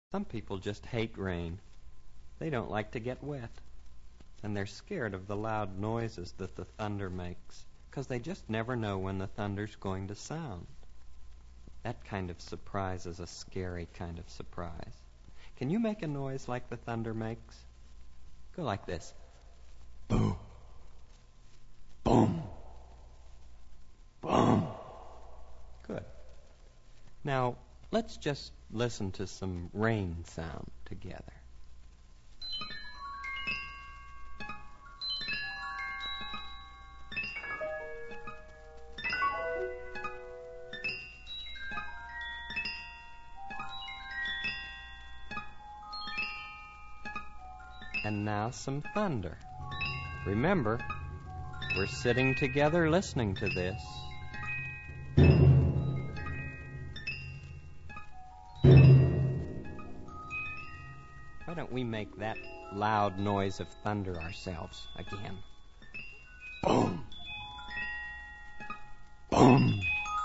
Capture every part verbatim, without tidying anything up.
Some people just hate rain. They don't like to get wet. And they're scared of the loud noises that the thunder makes, 'cause they just never know when the thunder's going to sound. That kind of surprise is a scary kind of surprise. Can you make a noise like the thunder makes? Go like this. Boom. Boom. Boom. Good. Now, let's just listen to some rain sound together. And now some thunder. Remember, we're sitting together listening to this. Why don't we make that loud noise of thunder ourselves again? Boom! Boom!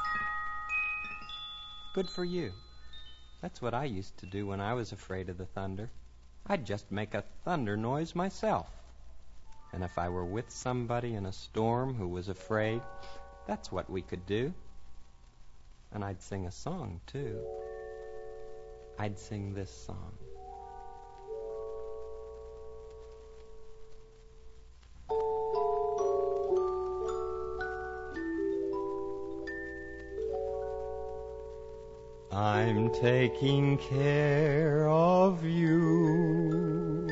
Good for you. That's what I used to do when I was afraid of the thunder. I'd just make a thunder noise myself. And if I were with somebody in a storm who was afraid, that's what we could do. And I'd sing a song, too. I'd sing this song. I'm taking care of you,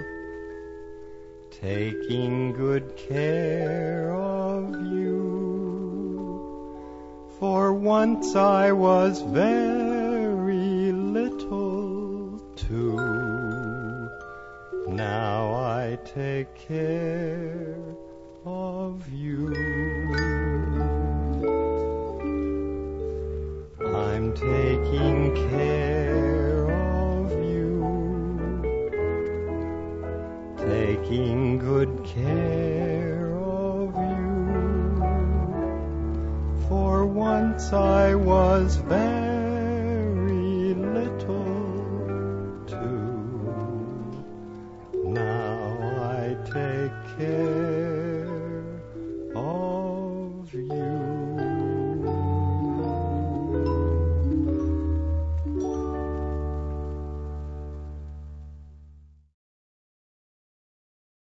taking good care of you. For once I was very little too. Now I take care of you. I'm taking care of you, taking good care of you. For once I was very